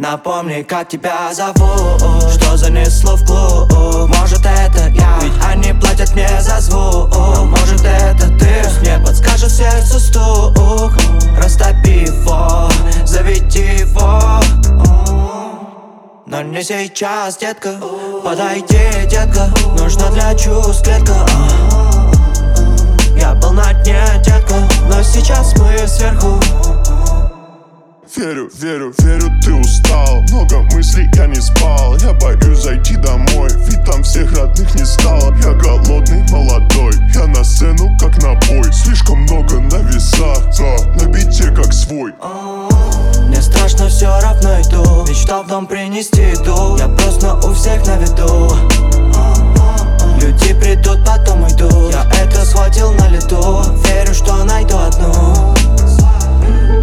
напомни, как тебя зовут. Что занесло в клуб? Может это я, ведь они платят мне за звук. Может это ты, мне подскажет сердце стук. Растопи его, заведи его. Но не сейчас, детка. Подойди, детка. Нужна для чувств клетка. Я был на дне, детка, но сейчас мы сверху. Верю, верю, верю, ты устал. Много мыслей, я не спал. Я боюсь зайти домой, ведь там всех родных не стало. Я голодный, молодой, я на сцену как на бой. Слишком много на весах, на бите как свой. Мне страшно, все равно иду. Мечтал в дом принести еду. Я просто у всех на виду. Люди придут, потом уйдут. Я это схватил на лету. Верю, что найду одну.